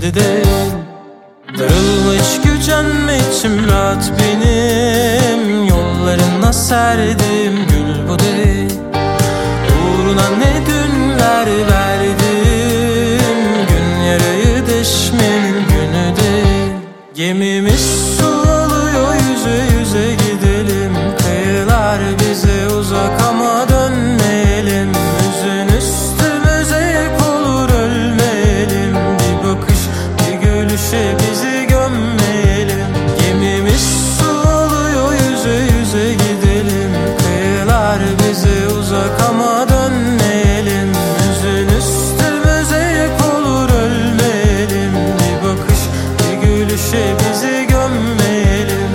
şimdi değil. Darılmış gücenme içim rahat benim, yollarına serdim gül bu değil. Uğruna ne dünler verdim, gün yarayı deşmenin günü değil. Gemimiz su alıyor, yüze yüze gidelim. Kıyılar bize uzak ama dönmeyelim. Yüzün üstümüze yek olur, ölmeyelim. Bir bakış, bir gülüşe bizi gömmeyelim. Gemimiz su alıyor, yüze yüze gidelim. Kıyılar bize uzak ama dönmeyelim. Yüzün üstümüze yek olur, ölmeyelim. Bir bakış, bir gülüşe bizi gömmeyelim.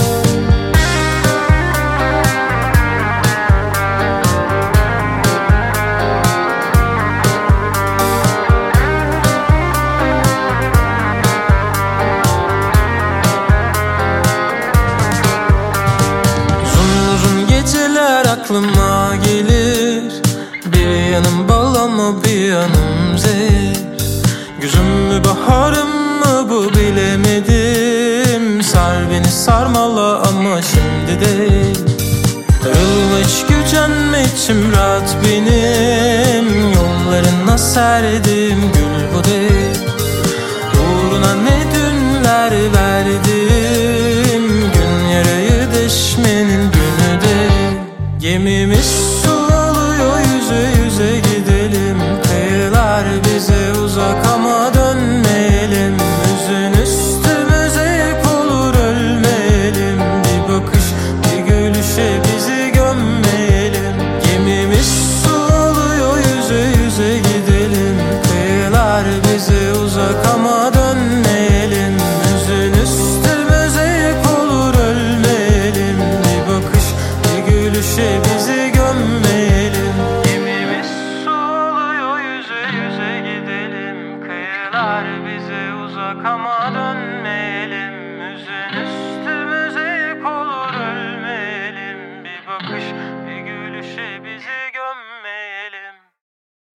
Uzun uzun geceler aklıma gelir. Bir yanım bal ama bir yanım zehir. Güzüm mü baharım mı bu bilemedim. Sar beni sarmala ama şimdi değil. Darılmış gücenme içim rahat benim, yollarına serdim gül bu değil. Uğruna ne dünler verdim, gün yarayı deşmenin günü değil. Gemimiz su alıyor, yüze yüze gidelim. Kıyılar bize uzak ama dönmeyelim. Yüzün üstümüze yek olur, ölmeyelim. Bir bakış, bir gülüşe bizi gömmeyelim. Gemimiz su alıyor, yüze yüze gidelim. Kıyılar bize uzak ama dönmeyelim. Yüzün üstümüze yek olur, ölmeyelim. Bir bakış, bir gülüşe bizi gömmeyelim. Gemimiz su alıyor, yüze yüze gidelim. Kıyılar bize uzak ama